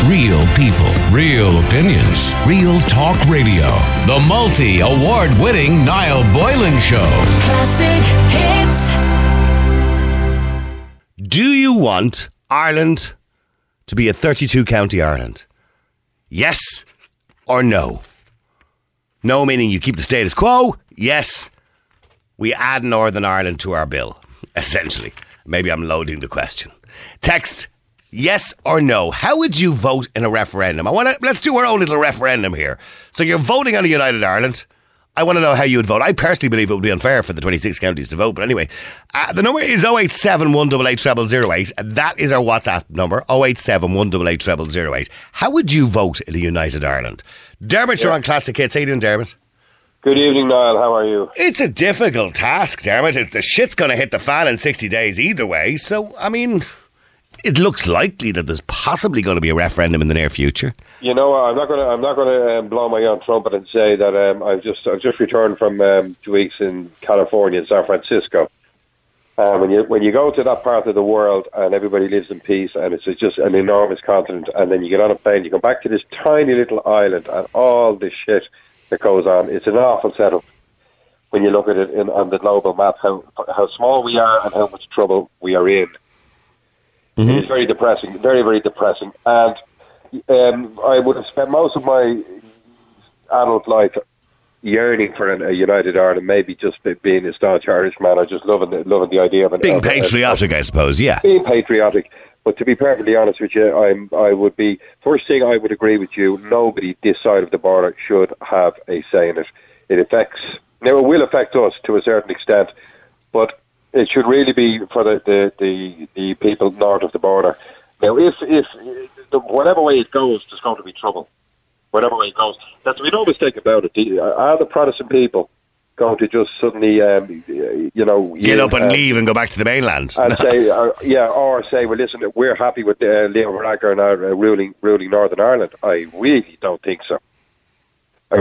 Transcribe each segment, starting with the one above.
Real people, real opinions, Real Talk Radio. The multi-award-winning Niall Boylan Show. Classic hits. Do you want Ireland to be a 32-county Ireland? Yes or no? No meaning you keep the status quo. Yes, we add Northern Ireland to our bill, essentially. Maybe I'm loading the question. Text yes or no. How would you vote in a referendum? Let's do our own little referendum here. So you're voting on a United Ireland. I want to know how you would vote. I personally believe it would be unfair for the 26 counties to vote. But anyway, the number is 087 188 0008. That is our WhatsApp number, 087 188 0008. How would you vote in a United Ireland? Dermot, you're on Classic Hits. How you doing, Dermot? Good evening, Niall. How are you? It's a difficult task, Dermot. The shit's going to hit the fan in 60 days either way. So, I mean, it looks likely that there's possibly going to be a referendum in the near future. You know, I'm not going to blow my own trumpet and say that I've just returned from 2 weeks in California, in San Francisco. When you go to that part of the world and everybody lives in peace and it's just an enormous continent, and then you get on a plane, you come back to this tiny little island and all this shit that goes on. It's an awful setup when you look at it on the global map, how small we are and how much trouble we are in. Mm-hmm. It's very depressing, very, very depressing. And I would have spent most of my adult life yearning for a United Ireland, maybe just being a staunch Irishman. I just loving the idea of being patriotic, I suppose. Yeah, being patriotic. But to be perfectly honest with you, I would be first thing. I would agree with you. Nobody this side of the border should have a say in it. It will affect us to a certain extent, but it should really be for the people north of the border. Now, if whatever way it goes, there's going to be trouble. Whatever way it goes, that's no mistake about it. Are the Protestant people going to just suddenly, get up and leave and go back to the mainland and say, or say, well, listen, we're happy with Leo Varadkar now ruling Northern Ireland? I really don't think so. And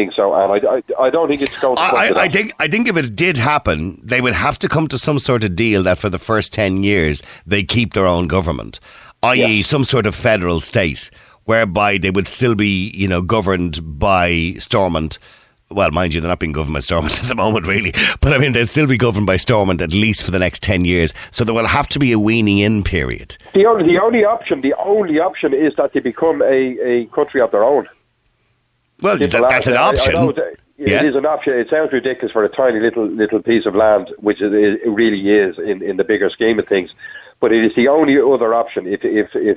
I don't think it's going to come I think if it did happen, they would have to come to some sort of deal that for the first 10 years they keep their own government, i.e. some sort of federal state, whereby they would still be, governed by Stormont. Well, mind you, they're not being governed by Stormont at the moment, really. But I mean, they'd still be governed by Stormont at least for the next 10 years. So there will have to be a weaning in period. The only option is that they become a country of their own. Well, that's an option. It is an option. It sounds ridiculous for a tiny little piece of land, which it really is in the bigger scheme of things. But it is the only other option. If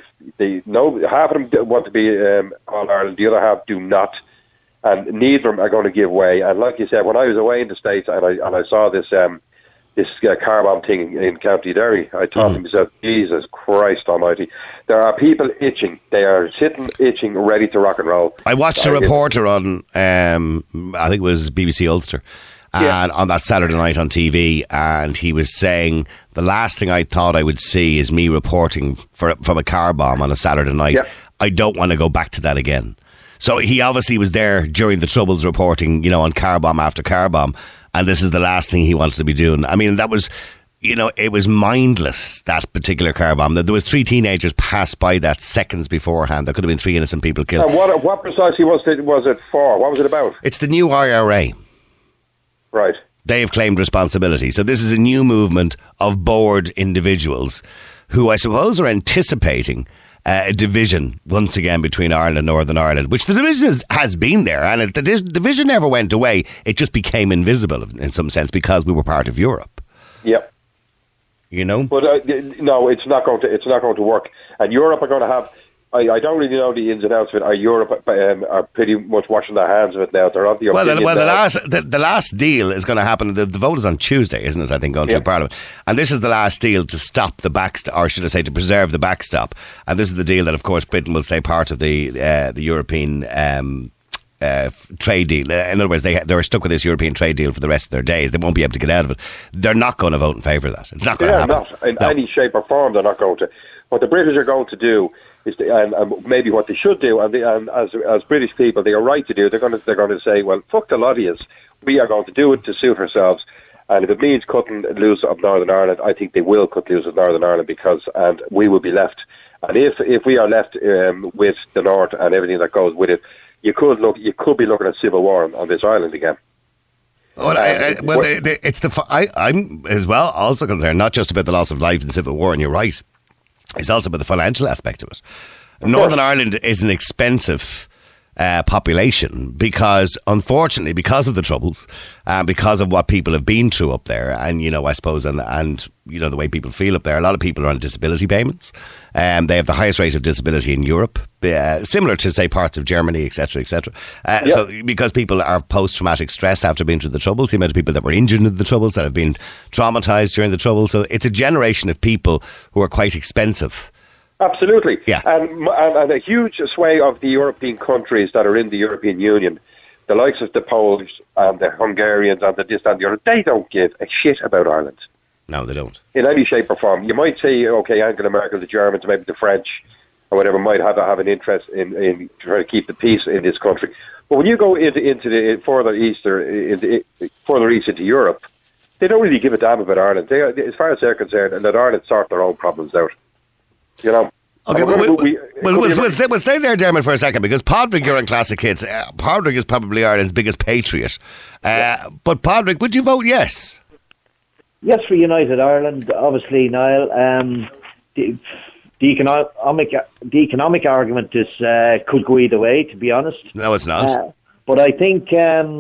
half of them want to be All Ireland, the other half do not, and neither of them are going to give way. And like you said, when I was away in the States and I saw this car bomb thing in County Derry, I thought to myself, Jesus Christ Almighty! There are people itching. They are sitting itching, ready to rock and roll. I watched a reporter on, I think it was BBC Ulster. And on that Saturday night on TV, and he was saying the last thing I thought I would see is me reporting from a car bomb on a Saturday night. Yeah. I don't want to go back to that again. So he obviously was there during the Troubles reporting, on car bomb after car bomb, and this is the last thing he wanted to be doing. I mean, that was, it was mindless, that particular car bomb. There was 3 teenagers passed by that seconds beforehand. There could have been 3 innocent people killed. And what precisely was it for? What was it about? It's the new IRA. Right. They have claimed responsibility. So this is a new movement of bored individuals who I suppose are anticipating a division once again between Ireland and Northern Ireland, which the division has been there, and the division never went away. It just became invisible in some sense because we were part of Europe. Yep. But no, it's not going to work. And Europe are going to have. I don't really know the ins and outs of it. Europe are pretty much washing their hands of it now. They're of the opinion the last deal is going to happen. The vote is on Tuesday, isn't it? I think going through Parliament, and this is the last deal to stop the backstop, or should I say, to preserve the backstop. And this is the deal that, of course, Britain will stay part of the European trade deal. In other words, they're stuck with this European trade deal for the rest of their days. They won't be able to get out of it. They're not going to vote in favour of that. It's not going to happen. Not in any shape or form. They're not going to. What the British are going to do is, and maybe what they should do, and as British people, they are right to do. They're going to say, well, fuck the lot of us. We are going to do it to suit ourselves. And if it means cutting loose of Northern Ireland, I think they will cut loose of Northern Ireland and we will be left And if we are left with the North and everything that goes with it, you could be looking at civil war on this island again. Well, I'm as well also concerned not just about the loss of life in civil war, and you're right. It's also about the financial aspect of it. Northern Ireland is an expensive population because, unfortunately, because of the troubles, because of what people have been through up there, and I suppose, and the way people feel up there, a lot of people are on disability payments. They have the highest rate of disability in Europe, similar to, say, parts of Germany, etc., etc. So, because people are post-traumatic stress after being through the troubles, the amount of people that were injured in the troubles, that have been traumatised during the troubles, so it's a generation of people who are quite expensive. Absolutely. Yeah. And a huge sway of the European countries that are in the European Union, the likes of the Poles and the Hungarians and the this and the other, they don't give a shit about Ireland. No, they don't. In any shape or form. You might say, okay, Angela Merkel, the Germans, maybe the French, or whatever, might have an interest in trying to keep the peace in this country. But when you go into the further east into Europe, they don't really give a damn about Ireland. They, as far as they're concerned, and let Ireland sort their own problems out. Okay, we'll stay there, Dermot, for a second, because Padraig, you're on Classic Hits. Padraig is probably Ireland's biggest patriot. But Padraig, would you vote yes? Yes, for United Ireland, obviously, Niall. The economic argument is could go either way, to be honest. No, it's not. But I think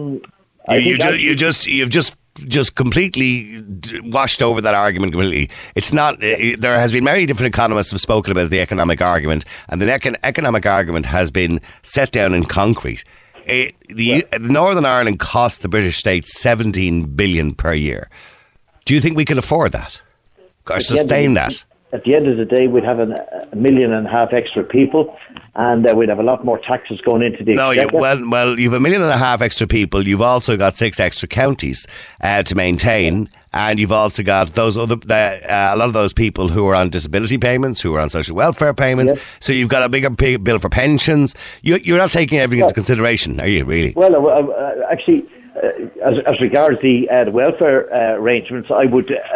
you've just completely washed over that argument completely. It's not. There has been many different economists have spoken about the economic argument, and the economic argument has been set down in concrete. Northern Ireland cost the British state 17 billion per year. Do you think we can afford that or sustain that? At the end of the day, we'd have 1.5 million extra people, and we'd have a lot more taxes going into the exchequer. Well, you've 1.5 million extra people. You've also got 6 extra counties to maintain, and you've also got those other a lot of those people who are on disability payments, who are on social welfare payments. Yes. So you've got a bigger bill for pensions. You're not taking everything into consideration, are you? Really? Well, actually, as regards the welfare arrangements, I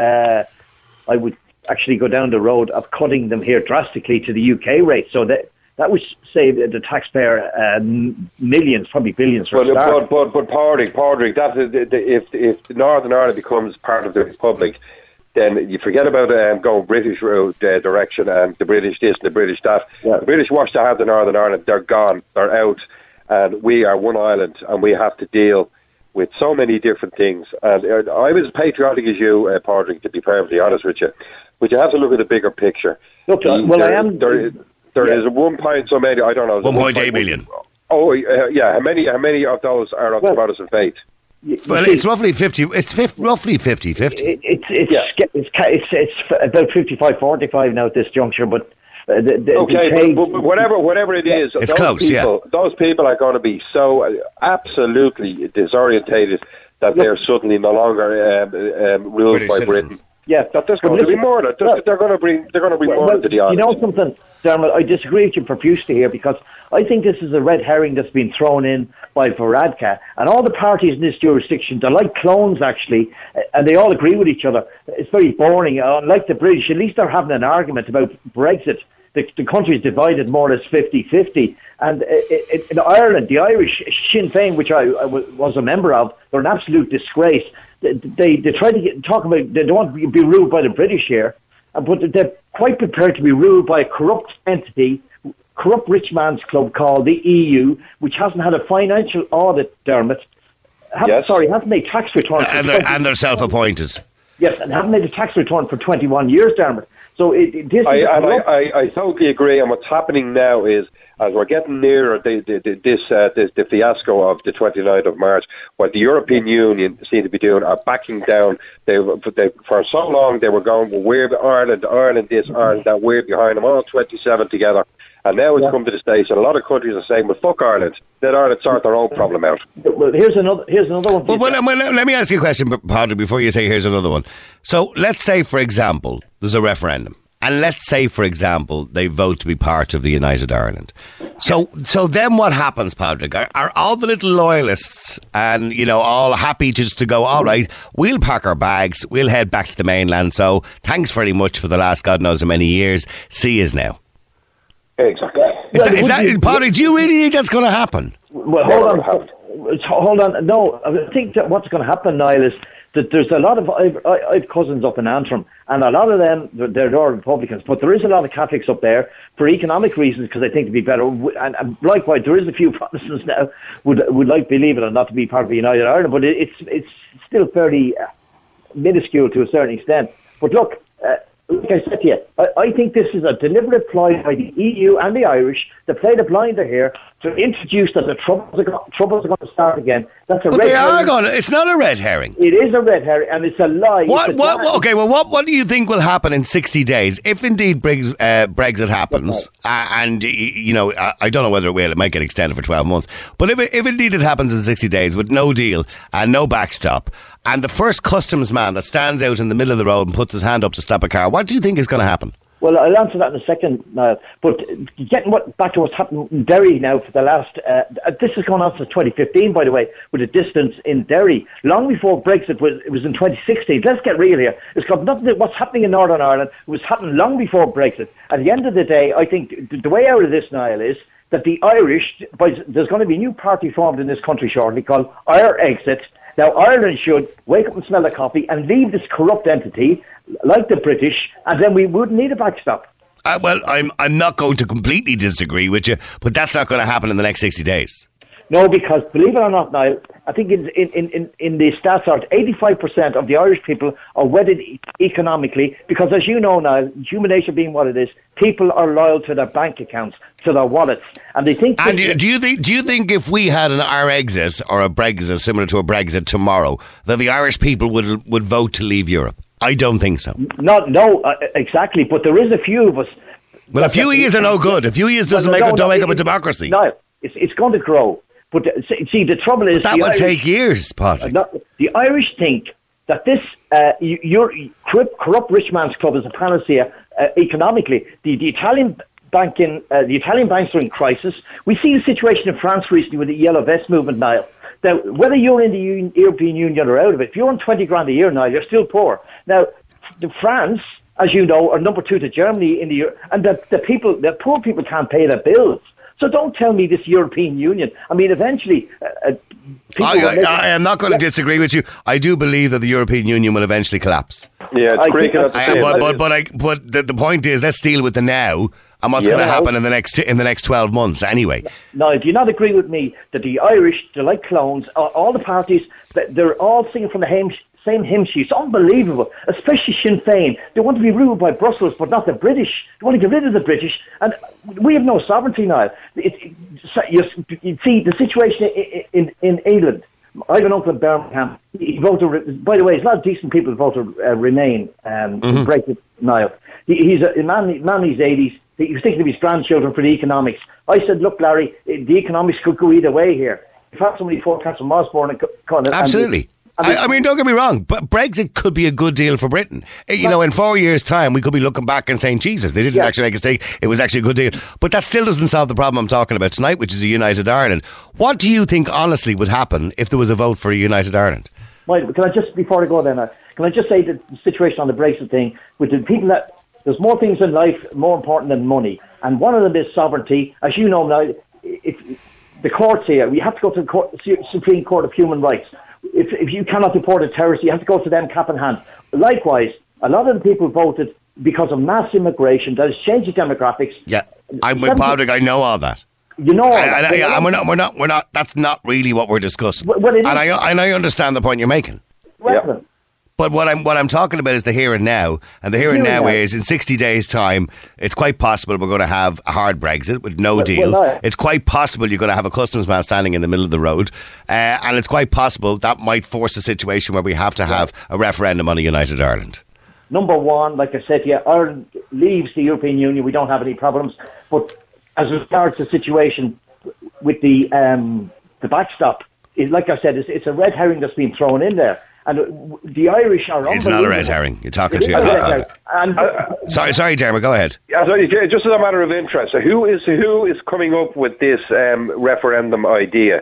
would actually go down the road of cutting them here drastically to the UK rate, so that would save the taxpayer millions, probably billions. But Padraig, if Northern Ireland becomes part of the Republic, then you forget about going British direction and the British this and the British that. Yeah. The British wash their hands of Northern Ireland, they're gone, they're out, and we are one island, and we have to deal with so many different things. And I was as patriotic as you, Padraig, to be perfectly honest with you. But you have to look at the bigger picture. Look, I am. There is 1 point, so maybe, I don't know. 1.8 million. Oh, yeah. How many of those are of the Protestant faith? Well, it's roughly 50. It's roughly 50-50. It's about 55-45 now at this juncture, but. But whatever it is, it's close. Those people are going to be so absolutely disorientated that they're suddenly no longer ruled British by citizens. Britain. Yeah, there's going to be more. They're going to bring more to the island. You know something, Dermot? I disagree with you profusely here, because I think this is a red herring that's been thrown in by Varadkar, and all the parties in this jurisdiction, they're like clones actually, and they all agree with each other. It's very boring. Unlike the British, at least they're having an argument about Brexit. The country's divided more or less 50-50. And in Ireland, the Irish, Sinn Féin, which I was a member of, they're an absolute disgrace. They try to talk about, they don't want to be ruled by the British here, but they're quite prepared to be ruled by a corrupt entity, corrupt rich man's club called the EU, which hasn't had a financial audit, Dermot. Hasn't made tax returns. And they're self-appointed. Yes, and haven't made a tax return for 21 years, Dermot. So I totally agree. And what's happening now is, as we're getting nearer the fiasco of the 29th of March, what the European Union seem to be doing are backing down. They for so long they were going, well, we're Ireland this, Ireland that, we're behind them, all 27 together. And now it's come to the stage, and a lot of countries are saying, well, fuck Ireland. Let Ireland sort their own problem out. Well, here's another one. Well, let me ask you a question, Padraig, before you say here's another one. So let's say, for example, there's a referendum. And let's say, for example, they vote to be part of the United Ireland. So then what happens, Padraig? Are all the little loyalists and, all happy just to go, all right, we'll pack our bags, we'll head back to the mainland. So thanks very much for the last God knows how many years. See yous now. Exactly. Paddy, do you really think that's going to happen? Well, hold on. No, I think that what's going to happen, Niall, is that there's a lot of I've cousins up in Antrim, and a lot of them they're all Republicans, but there is a lot of Catholics up there for economic reasons because they think it'd be better. And likewise, there is a few Protestants now would like, believe it or not, to be part of United Ireland, but it's still fairly minuscule to a certain extent. But look. Like I said to you, I think this is a deliberate ploy by the EU and the Irish to play the blinder here to introduce that the troubles are going to start again. That's a but red they are herring. going to. It's not a red herring. It is a red herring, and it's a lie. What do you think will happen in 60 days if indeed Brexit happens? And I don't know whether it will. It might get extended for 12 months. But if indeed it happens in 60 days with no deal and no backstop, and the first customs man that stands out in the middle of the road and puts his hand up to stop a car, what do you think is going to happen? Well, I'll answer that in a second, Niall. But getting back to what's happened in Derry now for the last... this has gone on since 2015, by the way, with a distance in Derry. Long before Brexit, it was in 2016. Let's get real here. It's got nothing to what's happening in Northern Ireland. It was happening long before Brexit. At the end of the day, I think the way out of this, Niall, is that the Irish... There's going to be a new party formed in this country shortly called Ire Exit. Now, Ireland should wake up and smell the coffee and leave this corrupt entity, like the British, and then we wouldn't need a backstop. Well, I'm not going to completely disagree with you, but that's not going to happen in the next 60 days. No, because believe it or not, Niall, I think in the stats are 85% of the Irish people are wedded economically because, as you know, Niall, human nature being what it is, people are loyal to their bank accounts, to their wallets, and they think. And do you think if we had an Ire-Exit or a Brexit similar to a Brexit tomorrow, that the Irish people would vote to leave Europe? I don't think so. No, exactly. But there is a few of us. Well, a few years are no good. A few years don't make up a democracy. No, it's going to grow. But see, the trouble is... But that will take years, Patrick. The Irish think that this corrupt rich man's club is a panacea economically. The Italian banks are in crisis. We see the situation in France recently with the Yellow Vest movement, Niall. Now, whether you're in the European Union or out of it, if you're on 20 grand a year now, you're still poor. Now, France, as you know, are number 2 to Germany in the year, and the poor people can't pay their bills. So don't tell me this European Union. I mean, eventually... I am not going to disagree with you. I do believe that the European Union will eventually collapse. Yeah, it's creaking at the same. But the point is, let's deal with the now and what's going to happen in the next 12 months anyway. Now, do you not agree with me that the Irish, they're like clones, all the parties, they're all singing from the same hymn sheet? It's unbelievable, especially Sinn Féin. They want to be ruled by Brussels, but not the British. They want to get rid of the British, and we have no sovereignty now. You see, the situation in England, I have an uncle in Birmingham. He voted, by the way, there's a lot of decent people who voted Remain, Brexit, Niall. He's a man in his 80s. He was thinking of his grandchildren for the economics. I said, look, Larry, the economics could go either way here. If I had somebody forecast from Osborne and absolutely. I mean, don't get me wrong, but Brexit could be a good deal for Britain. You know, in 4 years' time, we could be looking back and saying, Jesus, they didn't actually make a mistake. It was actually a good deal. But that still doesn't solve the problem I'm talking about tonight, which is a united Ireland. What do you think, honestly, would happen if there was a vote for a united Ireland? Well, can I just, before I go there, can I just say the situation on the Brexit thing, with the people that, there's more things in life more important than money. And one of them is sovereignty. As you know now, the courts here, we have to go to the Supreme Court of Human Rights. If you cannot deport a terrorist, you have to go to them cap in hand. Likewise, a lot of the people voted because of mass immigration that has changed the demographics. Yeah, I'm with Patrick. I know all that. You know all that. We're not. That's not really what we're discussing. And I understand the point you're making. Yeah. But what I'm talking about is the here and now, and the here and now is in 60 days' time. It's quite possible we're going to have a hard Brexit with no deals. It's quite possible you're going to have a customs man standing in the middle of the road, and it's quite possible that might force a situation where we have to have a referendum on a united Ireland. Number one, like I said, Ireland leaves the European Union. We don't have any problems. But as regards the situation with the backstop, like I said, it's a red herring that's been thrown in there. And the Irish are unbelievable. It's not a red herring. You're talking to your... Sorry, Jeremy, go ahead. Yeah, just as a matter of interest, who is coming up with this referendum idea?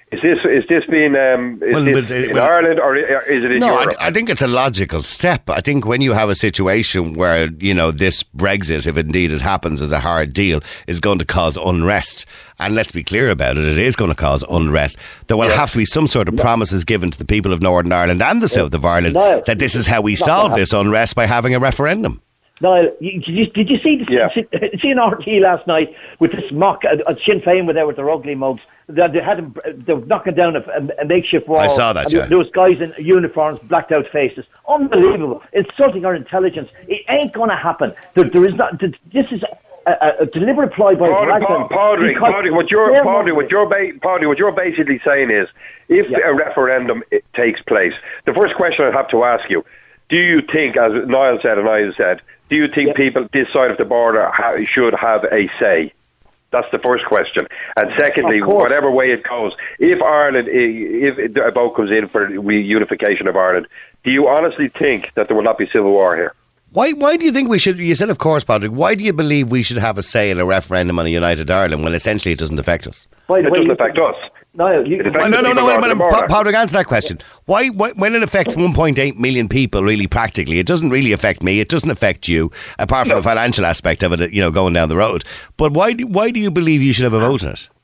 Is this being in Ireland or is it in Europe? I think it's a logical step. I think when you have a situation where, this Brexit, if indeed it happens as a hard deal, is going to cause unrest, and let's be clear about it, it is going to cause unrest, there will have to be some sort of promises given to the people of Northern Ireland and the South of Ireland that this is how we solve this unrest, by having a referendum. Niall, did you see an RT last night with this mock Sinn Féin were there with their ugly mugs? They were knocking down a makeshift wall. I saw that. There was guys in uniforms, blacked out faces. Unbelievable! Insulting our intelligence. It ain't going to happen. There is not. This is a deliberate ploy by Padraig, what you're basically saying is, if a referendum takes place, the first question I have to ask you: do you think, as Niall said and I said, do you think people this side of the border should have a say? That's the first question. And secondly, whatever way it goes, if a vote comes in for reunification of Ireland, do you honestly think that there will not be civil war here? Why do you think we should? You said, of course, Patrick. Why do you believe we should have a say in a referendum on a united Ireland when essentially it doesn't affect us? It doesn't affect us. No, Patrick, answer that question. Why, when it affects 1.8 million people, really practically, it doesn't really affect me, it doesn't affect you, apart from the financial aspect of it, going down the road. But why do you believe you should have a vote in it?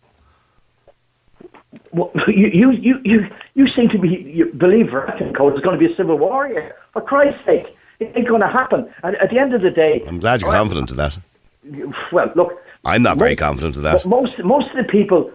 Well, you seem to believe there's going to be a civil war here. For Christ's sake, it ain't going to happen. And at the end of the day, I'm glad you're confident of that. Well, look, I'm not very confident of that. Most of the people.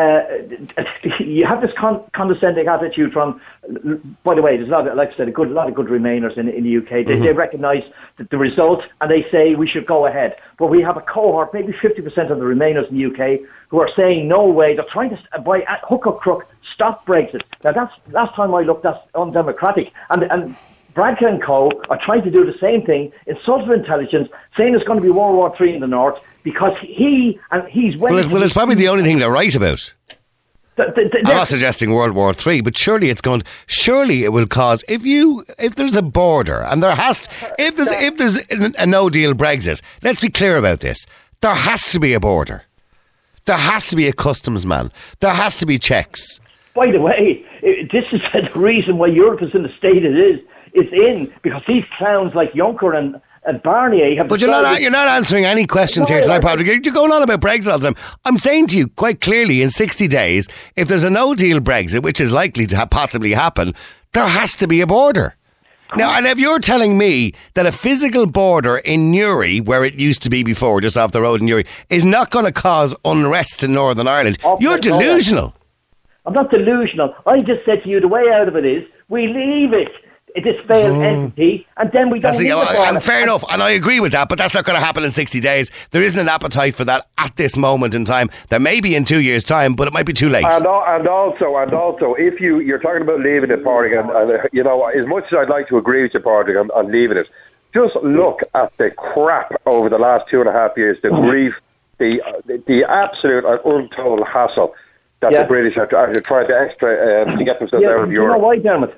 You have this condescending attitude from. By the way, there's a lot of, like I said, a lot of good Remainers in the UK. They recognise the result and they say we should go ahead. But we have a cohort, maybe 50% of the Remainers in the UK, who are saying no way. They're trying to, by hook or crook, stop Brexit. Now that's last time I looked, that's undemocratic. And Bradker and co are trying to do the same thing, insult intelligence, saying there's going to be World War III in the north. Because he's well, it's probably the only thing they're right about. I'm not suggesting World War III, but surely it will cause, if there's a border and if there's a no deal Brexit, let's be clear about this. There has to be a border. There has to be a customs man. There has to be checks. By the way, this is the reason why Europe is in the state it is. It's in because these clowns like Juncker and Barnier have. But you're not answering any questions here tonight, Patrick. You're going on about Brexit all the time. I'm saying to you quite clearly, in 60 days, if there's a no-deal Brexit, which is likely to possibly happen, there has to be a border. Now, and if you're telling me that a physical border in Newry, where it used to be before, just off the road in Newry, is not going to cause unrest in Northern Ireland, you're delusional. I'm not delusional. I just said to you, the way out of it is we leave it. This failed entity, and then we don't need it. Fair enough, and I agree with that, but that's not going to happen in 60 days. There isn't an appetite for that at this moment in time. There may be in 2 years' time, but it might be too late. And also, if you're talking about leaving it, Patrick, and as much as I'd like to agree with you, Patrick, on leaving it, just look at the crap over the last 2.5 years, the grief, the absolute untold hassle that the British are trying to get themselves out of Europe. Do you know why, Dermot?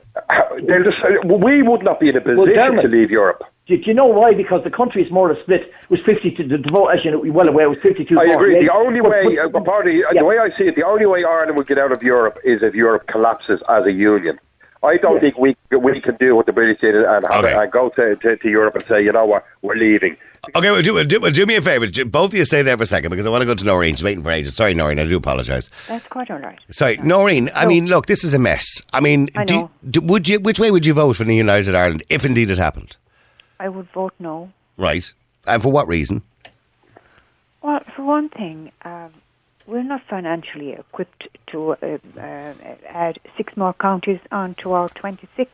We would not be in a position to leave Europe. Do you know why? Because the country is more or less split. It was 52, the vote, as you know well aware, was 52. I agree. The only way, the way I see it, the only way Ireland would get out of Europe is if Europe collapses as a union. I don't think we can do what the British did and go to Europe and say, you know what, we're leaving. Okay, well, do me a favour. Both of you stay there for a second because I want to go to Noreen. She's waiting for ages. Sorry, Noreen, I do apologise. That's quite all right. Sorry, Noreen, I mean, look, this is a mess. I mean, which way would you vote for the United Ireland if indeed it happened? I would vote no. Right. And for what reason? Well, for one thing, we're not financially equipped to add 6 more counties onto our 26.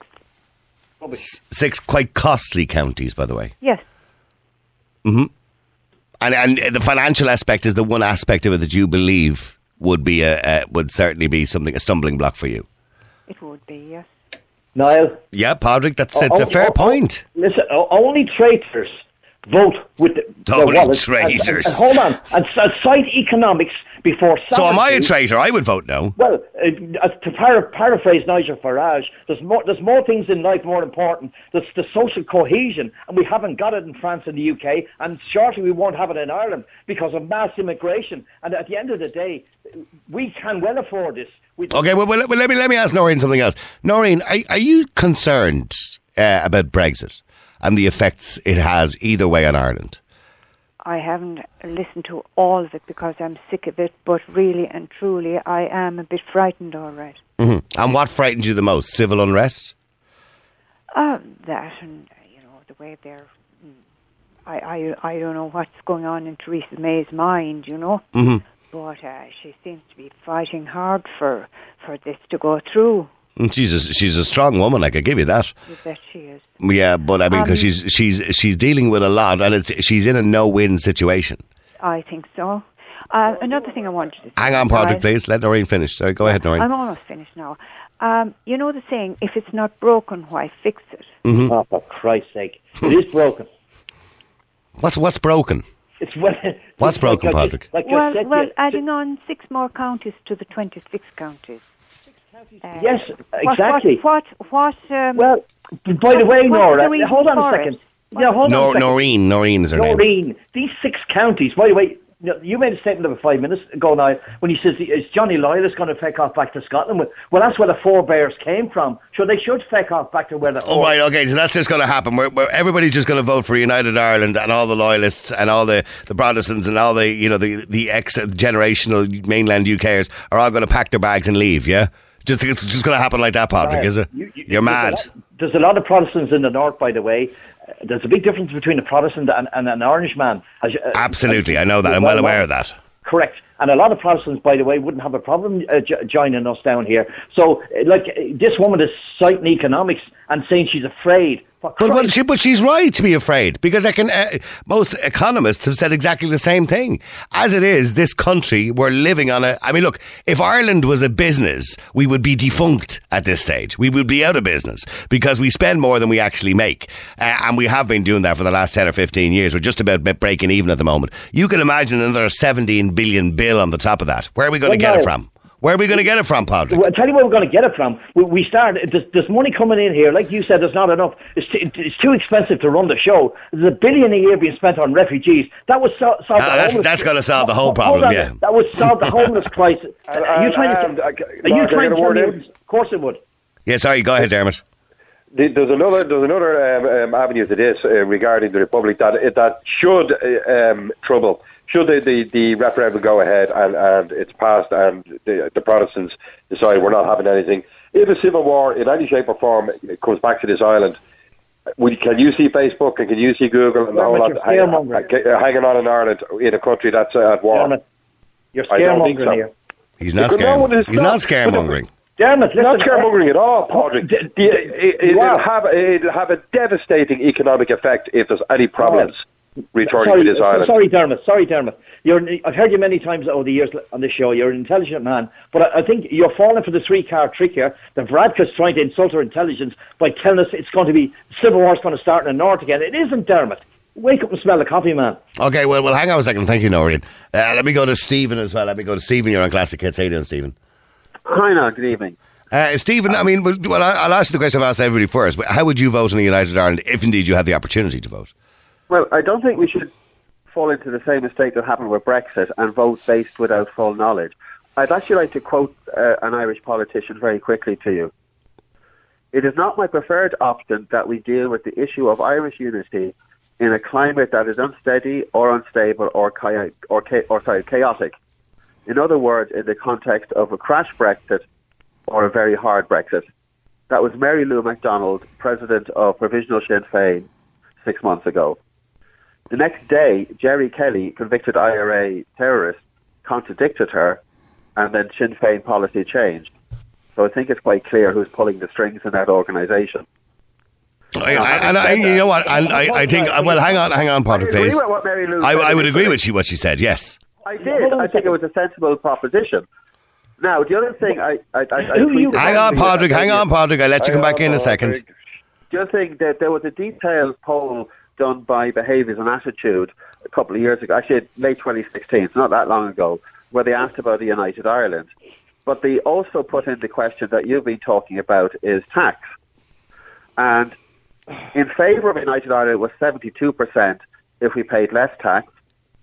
6 quite costly counties, by the way. Yes. Mm-hmm. And the financial aspect is the one aspect of it that you believe would be would certainly be a stumbling block for you. It would be, yes. Niall? Yeah, Padraig, it's a fair point. Listen, only traitors vote with their Totally wallets. traitors. And hold on, and cite economics before. So am I a sovereignty. traitor? I would vote no. Well, to paraphrase Nigel Farage, there's more things in life more important. There's the social cohesion, and we haven't got it in France and the UK, and shortly we won't have it in Ireland because of mass immigration. And at the end of the day, we can well afford this. Okay, well let me ask Noreen something else. Noreen, are you concerned about Brexit and the effects it has either way on Ireland? I haven't listened to all of it because I'm sick of it, but really and truly I am a bit frightened, all right. Mm-hmm. And what frightens you the most? Civil unrest? That and, the way they're... I don't know what's going on in Theresa May's mind, Mm-hmm. But she seems to be fighting hard for this to go through. She's a strong woman, I could give you that. I bet she is. Yeah, but I mean, because she's dealing with a lot, and she's in a no-win situation. I think so. Another thing I wanted to say. Hang on, Patrick, please. Let Noreen finish. Sorry, go ahead, Noreen. I'm almost finished now. You know the saying, if it's not broken, why fix it? Mm-hmm. Oh, for Christ's sake. It is broken. What's broken? What's broken, Patrick? Adding on 6 more counties to the 26 counties. Yes, exactly. What well, by the way, Nora, hold on a second. Yeah, hold on a second. Noreen is her name. Noreen, these 6 counties, by the way, you made a statement about 5 minutes ago now when he says, is Johnny Loyalist going to feck off back to Scotland? Well, that's where the forebears came from. So they should feck off back to where the... Oh, right, okay, so that's just going to happen. Where everybody's just going to vote for United Ireland, and all the Loyalists and all the Protestants and all the the ex-generational mainland UKers are all going to pack their bags and leave, yeah? It's just going to happen like that, Patrick, is it? You're mad. There's a lot of Protestants in the north, by the way. There's a big difference between a Protestant and an Irishman. Absolutely, I know that. I'm well aware of that. Correct. And a lot of Protestants, by the way, wouldn't have a problem joining us down here. So, this woman is citing economics and saying she's afraid. But she's right to be afraid, because most economists have said exactly the same thing. As it is, this country, we're living on I mean, look, if Ireland was a business, we would be defunct at this stage. We would be out of business because we spend more than we actually make. And we have been doing that for the last 10 or 15 years. We're just about breaking even at the moment. You can imagine another 17 billion bill on the top of that. Where are we going to get it from? Where are we going to get it from, Patrick? Well, I'll tell you where we're going to get it from. We started. There's money coming in here. Like you said, there's not enough. It's too expensive to run the show. There's $1 billion a year being spent on refugees. That would solve the homeless. That's going to solve the whole problem, yeah. That would solve the homeless crisis. Are you trying to tell me? Of course it would. Yeah, sorry, go ahead, Dermot. There's another avenue to this regarding the Republic that should trouble. Should the referendum go ahead and it's passed and the Protestants decide we're not having anything, if a civil war in any shape or form comes back to this island, can you see Facebook and can you see Google and the whole lot hanging on in Ireland in a country that's at war? You're scaremongering here. He's not scaremongering. He's not scaremongering. Dermot, it's not scaremongering at all, Patrick. It'll have a devastating economic effect if there's any problems returning to this island. Sorry, Dermot. I've heard you many times over the years on this show. You're an intelligent man, but I think you're falling for the 3-card trick here. The Varadkar's trying to insult our intelligence by telling us it's going to be civil war's going to start in the north again. It isn't, Dermot. Wake up and smell the coffee, man. Okay, well, hang on a second. Thank you, Noreen. Let me go to Stephen as well. You're on Classic Hits. How you doing, Stephen? Hi, now. Good evening. Stephen, I mean, I'll ask you the question I've asked everybody first. But how would you vote in a United Ireland if indeed you had the opportunity to vote? Well, I don't think we should fall into the same mistake that happened with Brexit and vote based without full knowledge. I'd actually like to quote an Irish politician very quickly to you. It is not my preferred option that we deal with the issue of Irish unity in a climate that is unsteady or unstable or chaotic. In other words, in the context of a crash Brexit or a very hard Brexit. That was Mary Lou MacDonald, president of Provisional Sinn Féin, 6 months ago. The next day, Jerry Kelly, convicted IRA terrorist, contradicted her, and then Sinn Féin policy changed. So I think it's quite clear who's pulling the strings in that organisation. You know what? I think. Well, hang on, Patrick, please. I would agree with what she said. Yes, I did. I think it was a sensible proposition. Now, the other thing hang on, Patrick. I'll let you come back in a second. The other thing, that there was a detailed poll done by Behaviours and Attitude a couple of years ago, actually late 2016, it's not that long ago, where they asked about the United Ireland. But they also put in the question that you've been talking about is tax. And in favour of United Ireland was 72% if we paid less tax,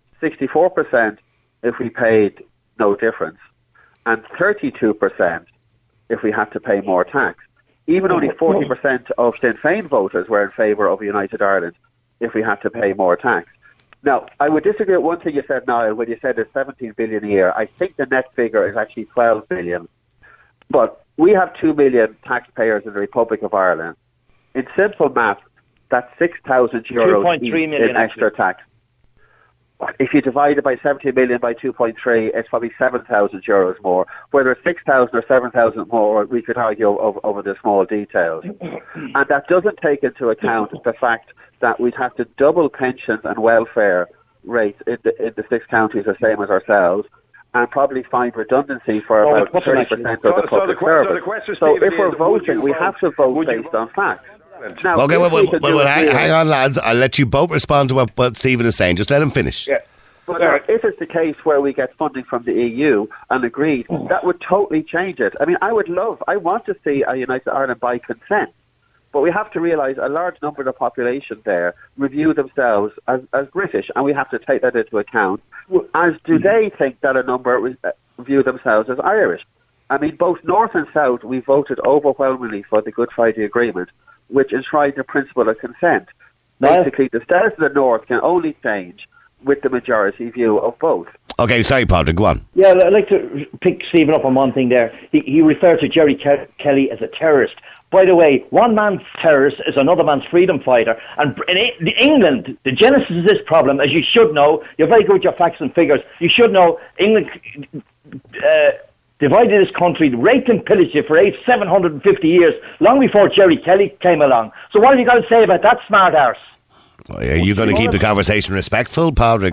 64% if we paid no difference, and 32% if we had to pay more tax. Even only 40% of Sinn Féin voters were in favour of United Ireland if we had to pay more tax. Now, I would disagree with one thing you said, Niall, when you said it's 17 billion a year. I think the net figure is actually 12 billion. But we have 2 million taxpayers in the Republic of Ireland. In simple math, that's 6,000 euros in extra tax. If you divide it by 17 million by 2.3, it's probably 7,000 euros more. Whether it's 6,000 or 7,000 more, we could argue over the small details. And that doesn't take into account the fact that we'd have to double pensions and welfare rates in the 6 counties the same as ourselves, and probably find redundancy for about 30% of the public service. So if we're voting, we have to vote based on facts. Now, okay, well, hang on, lads. I'll let you both respond to what Stephen is saying. Just let him finish. Yeah. But if it's the case where we get funding from the EU and agreed, that would totally change it. I mean, I want to see a United Ireland by consent. But we have to realise a large number of the population there review themselves as British, and we have to take that into account, as do they think that a number view themselves as Irish. I mean, both North and South, we voted overwhelmingly for the Good Friday Agreement, which enshrined the principle of consent. Basically, the status of the North can only change with the majority view of both. Okay, sorry, Padraig, go on. Yeah, I'd like to pick Stephen up on one thing there. He referred to Jerry Kelly as a terrorist. By the way, one man's terrorist is another man's freedom fighter. And in England, the genesis of this problem, as you should know, you're very good with your facts and figures, you should know England divided this country, raped and pillaged it for 750 years, long before Jerry Kelly came along. So what have you got to say about that smart arse? Are you going to keep the conversation respectful, Padraig?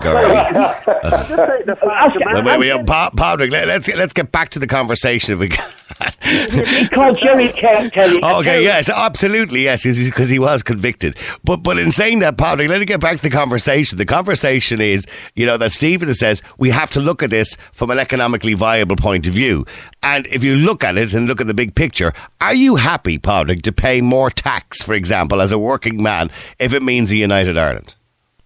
Padraig, let's get back to the conversation if we can. He called Jerry Kelly. Okay, yes, absolutely, yes, because he was convicted. But in saying that, Padraig, let me get back to the conversation. The conversation is, that Stephen says we have to look at this from an economically viable point of view. And if you look at it and look at the big picture, are you happy, Padraig, to pay more tax, for example, as a working man, if it means a United Ireland?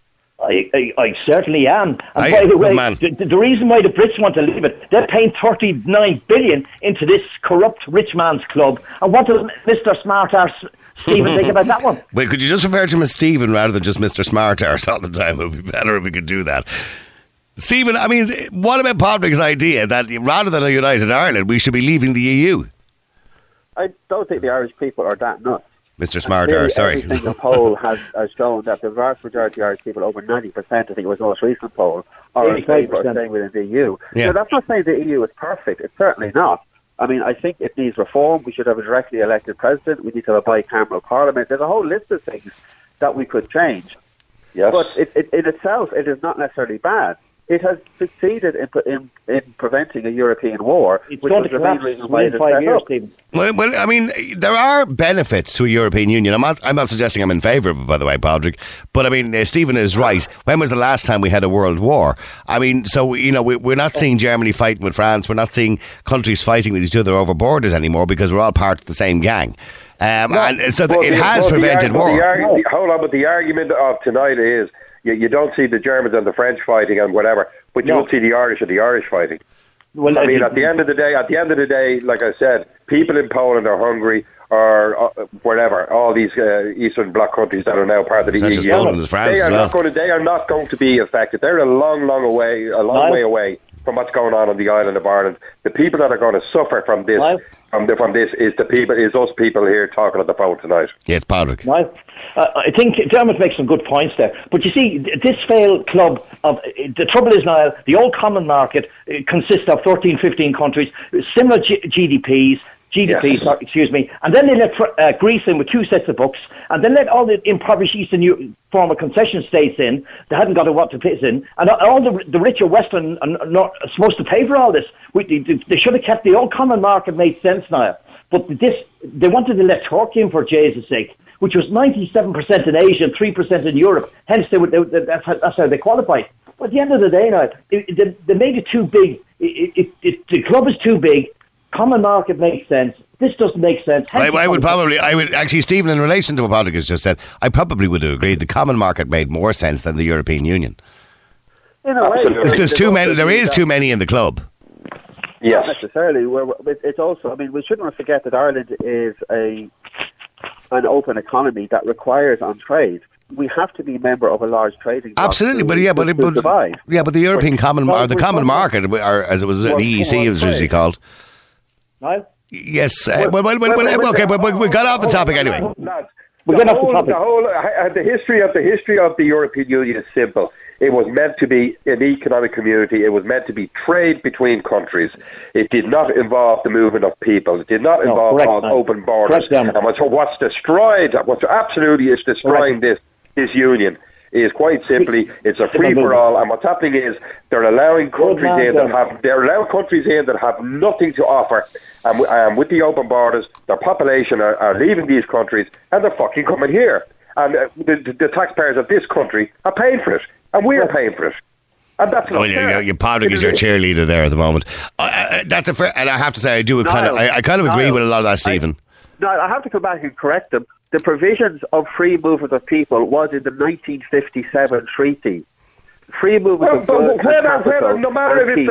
I certainly am. And by the way, the reason why the Brits want to leave it, they're paying 39 billion into this corrupt rich man's club. And what does Mr. Smartarse Stephen think about that one? Well, could you just refer to him as Stephen rather than just Mr. Smartarse all the time? It would be better if we could do that. Stephen, I mean, what about Padraig's idea that rather than a United Ireland, we should be leaving the EU? I don't think the Irish people are that nuts. Mr. Smartarse, sorry. Every single poll has shown that the vast majority of Irish people, over 90%, I think it was the most recent poll, are in favour of staying within the EU. Yeah. So that's not saying the EU is perfect. It's certainly not. I mean, I think it needs reform. We should have a directly elected president. We need to have a bicameral parliament. There's a whole list of things that we could change. Yes. But in itself, it is not necessarily bad. It has succeeded in preventing a European war. It's going to collapse in 5 years, Stephen. Well, I mean, there are benefits to a European Union. I'm not suggesting I'm in favour of it, by the way, Padraig. But I mean, Stephen is right. When was the last time we had a world war? I mean, so, we're not seeing Germany fighting with France. We're not seeing countries fighting with each other over borders anymore because we're all part of the same gang. And so it has prevented war. Hold on, but the argument of tonight is you don't see the Germans and the French fighting and whatever, but you don't see the Irish and the Irish fighting. Well, I mean, at the end of the day, like I said, people in Poland or Hungary or whatever, all these Eastern Bloc countries that are now part of the EU, they are not going to be affected. They're a long way away from what's going on the island of Ireland. The people that are going to suffer from this, is us people here talking on the phone tonight. Yes, Padraig. Well, I think Dermot makes some good points there. But you see, this failed club the trouble is, Niall, the old common market consists of 13, 15 countries, similar GDPs, excuse me, and then they let Greece in with 2 sets of books, and then let all the impoverished Eastern former concession states in. They hadn't got what to fit in, and all the richer Western are not supposed to pay for all this. They should have kept the old common market. Made sense, Niall. But they wanted to let Turkey in for Jesus' sake. which was 97% in Asia and 3% in Europe. Hence, that's how they qualified. But at the end of the day, now they made it too big. The club is too big. Common market makes sense. This doesn't make sense. I would actually, Stephen, in relation to what Patrick has just said, I probably would agree the common market made more sense than the European Union. In a way, there's too many. There is too many in the club. Yes. Not necessarily. It's also, I mean, we shouldn't forget that Ireland is an open economy that requires on trade. We have to be a member of a large trading bloc. Absolutely, but the European common or the common market, or as it was the EEC, it was usually called. No? Yes. Okay, but we got off the topic anyway. The history of the European Union is simple. It was meant to be an economic community. It was meant to be trade between countries. It did not involve the movement of people. It did not involve open borders. And what's absolutely destroying this union is quite simply it's a free for all. And what's happening is they're allowing countries in that have nothing to offer. And with the open borders, their population are leaving these countries and they're fucking coming here. And the taxpayers of this country are paying for it. And we're paying for it. And that's not fair. Your Patrick is your cheerleader there at the moment. That's a fair, and I have to say I kind of agree with a lot of that, Stephen. No, I have to come back and correct them. The provisions of free movement of people was in the 1957 treaty. Free movement of goods no matter if it's the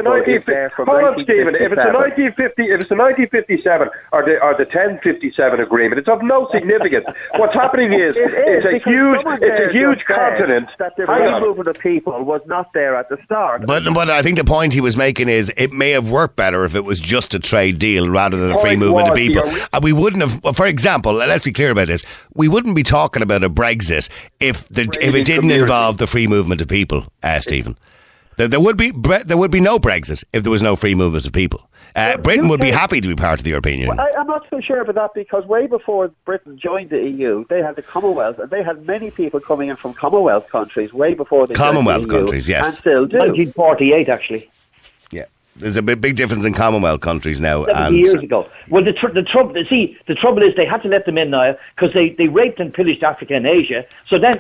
1957 or the 1057 agreement, it's of no significance. What's happening is it's a huge continent. That the free movement of people was not there at the start. But I think the point he was making is it may have worked better if it was just a trade deal rather than a free movement of people. And we wouldn't have, for example, let's be clear about this. We wouldn't be talking about a Brexit if it didn't involve the free movement of people. Stephen, there would be no Brexit if there was no free movement of people. Britain would be happy to be part of the European Union. Well, I'm not so sure about that because way before Britain joined the EU, they had the Commonwealth, and they had many people coming in from Commonwealth countries way before they Commonwealth joined the EU, countries, yes, and still do. 1948, actually. Yeah, there's a big difference in Commonwealth countries now. 70 years ago. Well, the trouble is they had to let them in now because they raped and pillaged Africa and Asia. So then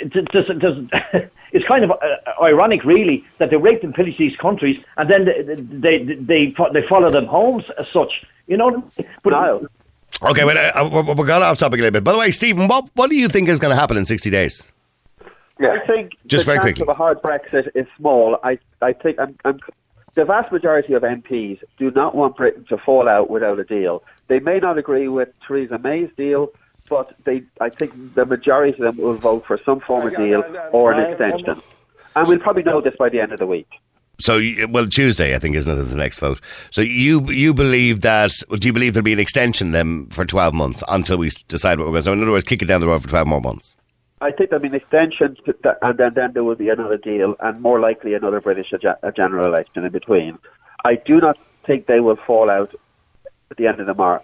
it's kind of ironic, really, that they raped and pillaged these countries, and then they follow them home as such. You know. But okay, well, we got off topic a little bit. By the way, Stephen, what do you think is going to happen in 60 days? I think just the very chance quickly of a hard Brexit is small. I think the vast majority of MPs do not want Britain to fall out without a deal. They may not agree with Theresa May's deal, but I think the majority of them will vote for some form of deal or an extension. And we'll probably know this by the end of the week. So, Tuesday, I think, isn't it, the next vote? So you believe that, do you believe there'll be an extension then for 12 months until we decide what we're going to do? In other words, kick it down the road for 12 more months? I think there'll be an extension, and then there will be another deal, and more likely another British general election in between. I do not think they will fall out at the end of March.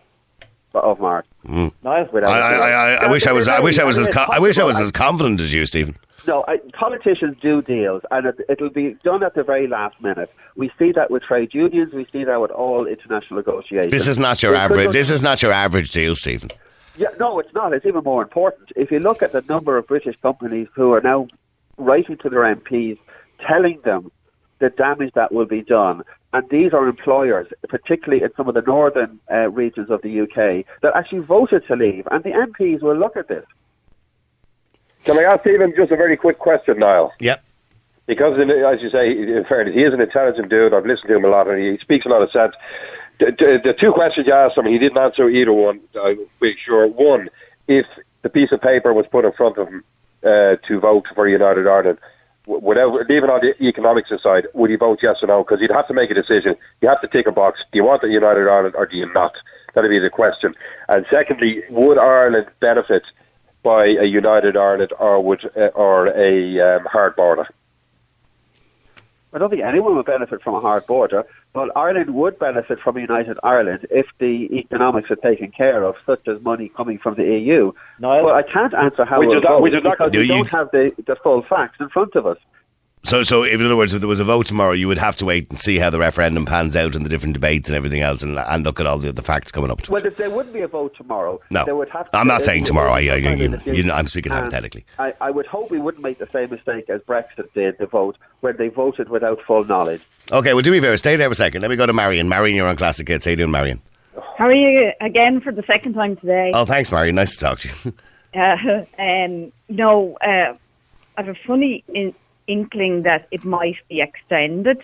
Mm. I wish I was as confident as you, Stephen. No, politicians do deals, and it'll be done at the very last minute. We see that with trade unions. We see that with all international negotiations. This is not your average. This is not your average deal, Stephen. Yeah, no, it's not. It's even more important. If you look at the number of British companies who are now writing to their MPs, telling them the damage that will be done, and these are employers, particularly in some of the northern regions of the UK, that actually voted to leave, and the MPs will look at this. Can I ask Stephen just a very quick question, Niall? Yep. Because, as you say, in fairness, he is an intelligent dude. I've listened to him a lot, and he speaks a lot of sense. The two questions you asked him, he didn't answer either one, I'm pretty sure. One, if the piece of paper was put in front of him to vote for United Ireland, without leaving all the economics aside, would he vote yes or no? Because he'd have to make a decision. You have to tick a box. Do you want a United Ireland or do you not? That'd be the question. And secondly, would Ireland benefit by a United Ireland or a hard border? I don't think anyone would benefit from a hard border, but Ireland would benefit from a united Ireland if the economics are taken care of, such as money coming from the EU. Well, I can't answer how we don't have the full facts in front of us. So in other words, if there was a vote tomorrow, you would have to wait and see how the referendum pans out and the different debates and everything else, and look at all the facts coming up to Well, it. if there wouldn't be a vote tomorrow, No, there would have to I'm not be saying a tomorrow. vote I'm speaking And hypothetically. I would hope we wouldn't make the same mistake as Brexit did, the vote, where they voted without full knowledge. Okay, well, do me a favour. Stay there for a second. Let me go to Marion. Marion, you're on Classic Hits. How you doing, Marion? How are you again for the second time today? Oh, thanks, Marion. Nice to talk to you. I have a funny inkling that it might be extended.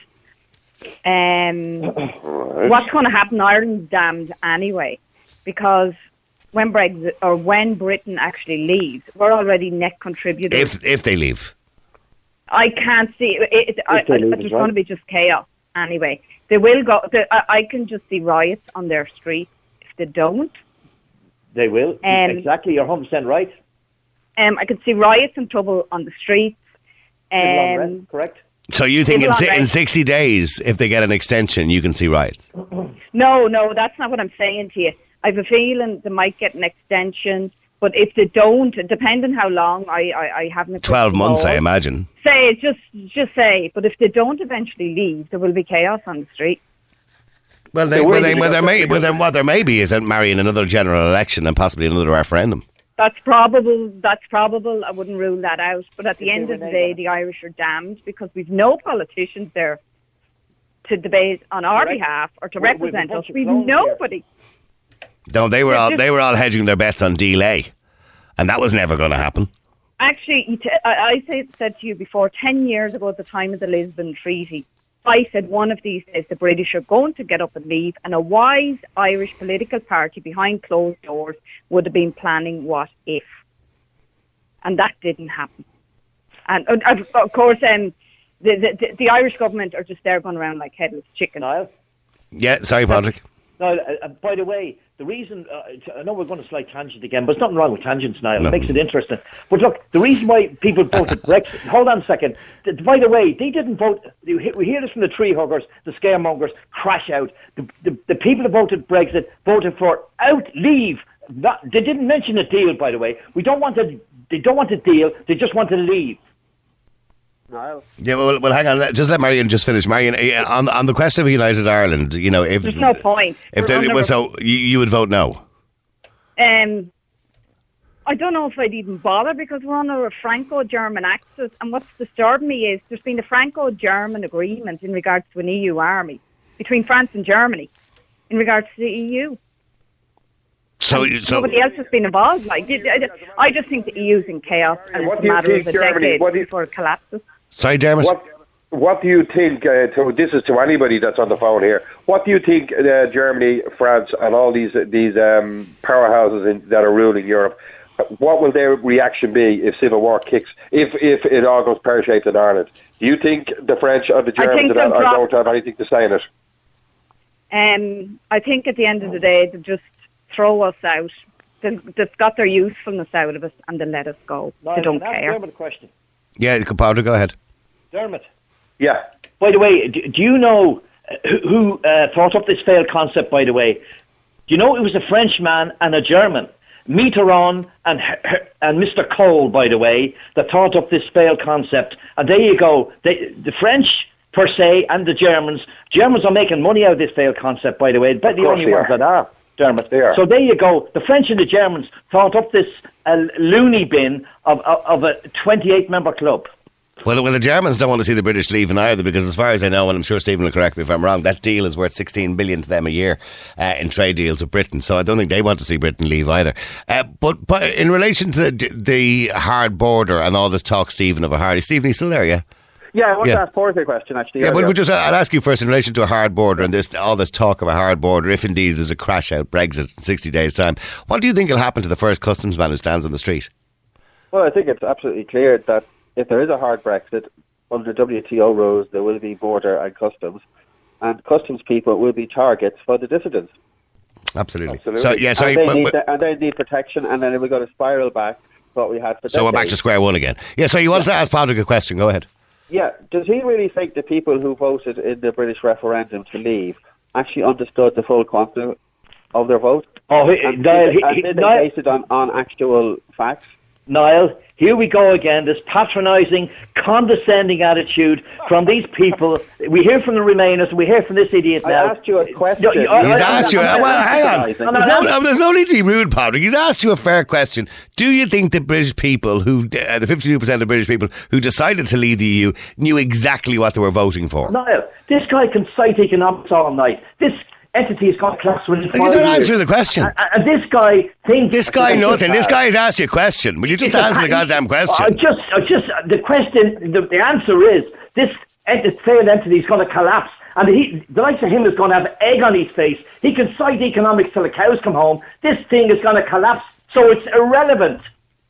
What's going to happen? Ireland's damned anyway, because when Brexit or when Britain actually leaves, we're already net contributors. If they leave. I can't see it. There's going to be just chaos anyway. They will go. I can just see riots on their streets if they don't. They will. Exactly. You're 100% right. I could see riots and trouble on the streets. Correct. So you think in 60 days, if they get an extension, you can see riots? No, that's not what I'm saying to you. I have a feeling they might get an extension, but if they don't, depending how long, I haven't... 12 months, I imagine. Say, just say, but if they don't eventually leave, there will be chaos on the street. Well, there may be is Marion another general election and possibly another referendum. That's probable. I wouldn't rule that out. But at the end of the day, the Irish are damned because we've no politicians there to debate on our behalf or to represent us. We've nobody. No, they were all hedging their bets on delay, and that was never going to happen. Actually, I said to you before, 10 years ago at the time of the Lisbon Treaty, I said one of these days the British are going to get up and leave, and a wise Irish political party behind closed doors would have been planning what if. And that didn't happen. And of course, the Irish government are just there going around like headless chickens. Niall? Yeah, sorry, Patrick. No, by the way, the reason, I know we're going to slight tangent again, but there's nothing wrong with tangents, Niall. No. It makes it interesting. But look, the reason why people voted Brexit, hold on a second. By the way, they didn't vote, we hear this from the tree huggers, the scaremongers, crash out. The people who voted Brexit voted for leave. They didn't mention a deal, by the way. They don't want a deal, they just want to leave. Niall? Yeah, well, hang on. Just let Marion just finish. Marion, on the question of United Ireland, if there's no point. So you would vote no. I don't know if I'd even bother because we're under a Franco-German axis, and what's disturbed me is there's been a Franco-German agreement in regards to an EU army between France and Germany in regards to the EU. So nobody else has been involved. I just think the EU's in chaos, and it's a matter of a decade before it collapses. Sorry, Dermot. What do you think, this is to anybody that's on the phone here, what do you think Germany, France and all these powerhouses that are ruling Europe, what will their reaction be if civil war kicks, if it all goes pear-shaped in Ireland? Do you think the French or the Germans are going to have anything to say in it? I think at the end of the day, they'll just throw us out. They've got their usefulness out of us and they'll let us go. They don't care. Dermot a question. Yeah, Patrick, go ahead. Dermot. Yeah. By the way, do you know who thought up this failed concept, by the way? Do you know it was a Frenchman and a German, Mitterrand and Mr. Kohl, by the way, that thought up this failed concept. And there you go. The French, per se, and the Germans are making money out of this failed concept, by the way. But the only ones that are, Dermot. So there you go. The French and the Germans thought up this loony bin of a 28-member club. Well, the Germans don't want to see the British leaving either, because as far as I know, and I'm sure Stephen will correct me if I'm wrong, that deal is worth 16 billion to them a year in trade deals with Britain. So I don't think they want to see Britain leave either. But in relation to the hard border and all this talk, Stephen, of a hard... Stephen, are you still there, yeah? Yeah, I want to ask Porter a question, actually. Yeah, but I'll ask you first in relation to a hard border and all this talk of a hard border, if indeed there's a crash-out Brexit in 60 days' time. What do you think will happen to the first customs man who stands on the street? Well, I think it's absolutely clear that if there is a hard Brexit, under WTO rules, there will be border and customs people will be targets for the dissidents. Absolutely. So, and they need protection, and then we're going to spiral back what we had for So we're back to square one again. Yeah, so you wanted to ask Patrick a question, go ahead. Yeah, does he really think the people who voted in the British referendum to leave actually understood the full content of their vote? Oh, did they base it on actual facts? Niall, here we go again, this patronising, condescending attitude from these people. We hear from the Remainers, we hear from this idiot now. I asked you a question. He's asked you... Well, hang on. There's no need to be rude, Patrick. He's asked you a fair question. Do you think the British people, the 52% of British people who decided to leave the EU, knew exactly what they were voting for? Niall, this guy can cite economics all night. This entity has got class within 5 years. You don't answer the question. And this guy thinks... This guy nothing. This guy has asked you a question. Will you just answer the goddamn question? The question, the answer is, this failed entity is going to collapse. And the likes of him is going to have egg on his face. He can cite economics till the cows come home. This thing is going to collapse. So it's irrelevant.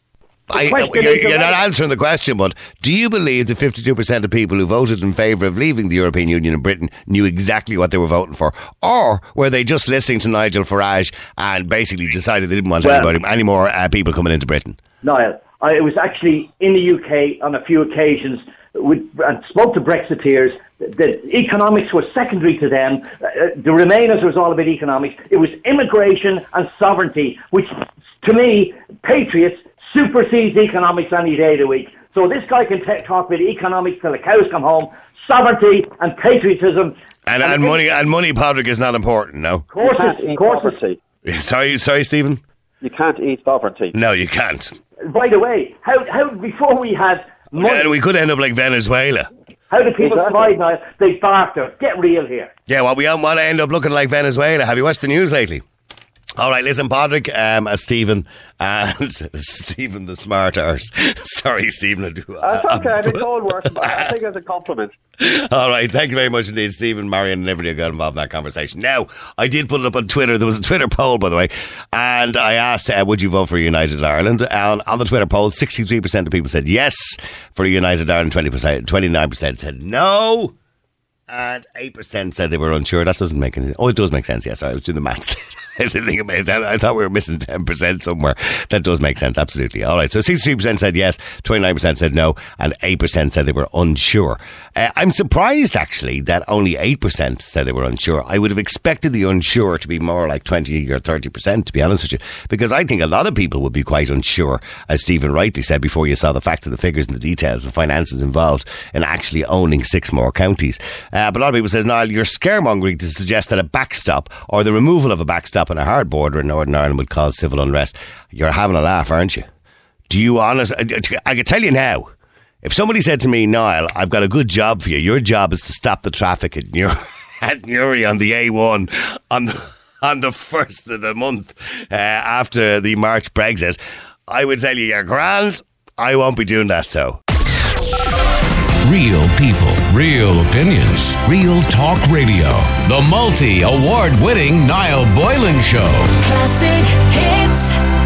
You're not answering the question, but do you believe that 52% of people who voted in favour of leaving the European Union and Britain knew exactly what they were voting for? Or were they just listening to Nigel Farage and basically decided they didn't want any more people coming into Britain? Niall, I was actually in the UK on a few occasions and spoke to Brexiteers. The economics was secondary to them. The Remainers was all about economics. It was immigration and sovereignty, which to me, patriots, supersedes economics any day of the week. So this guy can talk about economics till the cows come home, sovereignty and patriotism. And money, Patrick, is not important, no? Of course. Sorry, Stephen? You can't eat sovereignty. No, you can't. By the way, how before we had money... And we could end up like Venezuela. How do people survive now? They barter. Get real here. Yeah, well, we don't want to end up looking like Venezuela. Have you watched the news lately? All right, listen, Patrick, Stephen, and Stephen the smart arse. Sorry, Stephen. That's okay, I've been told worse, but I think it's a compliment. All right, thank you very much indeed, Stephen, Marion, and everybody who got involved in that conversation. Now, I did put it up on Twitter. There was a Twitter poll, by the way, and I asked, would you vote for United Ireland? And on the Twitter poll, 63% of people said yes for United Ireland, 29% said no. And 8% said they were unsure. That doesn't make any sense. Oh, it does make sense, yes. I was doing the maths. I didn't think it made sense. I thought we were missing 10% somewhere. That does make sense, absolutely. All right, so 63% said yes, 29% said no, and 8% said they were unsure. I'm surprised, actually, that only 8% said they were unsure. I would have expected the unsure to be more like 20 or 30%, to be honest with you, because I think a lot of people would be quite unsure, as Stephen rightly said, before you saw the facts and the figures and the details, the finances involved in actually owning 6 more counties. But a lot of people say, Niall, you're scaremongering to suggest that a backstop or the removal of a backstop on a hard border in Northern Ireland would cause civil unrest. You're having a laugh, aren't you? Do you honestly? I can tell you now, if somebody said to me, Niall, I've got a good job for you. Your job is to stop the traffic at Newry on the A1 on the 1st of the month after the March Brexit, I would tell you, you're grand. I won't be doing that, so. Real people, real opinions, real talk radio. The multi-award-winning Niall Boylan Show. Classic hits.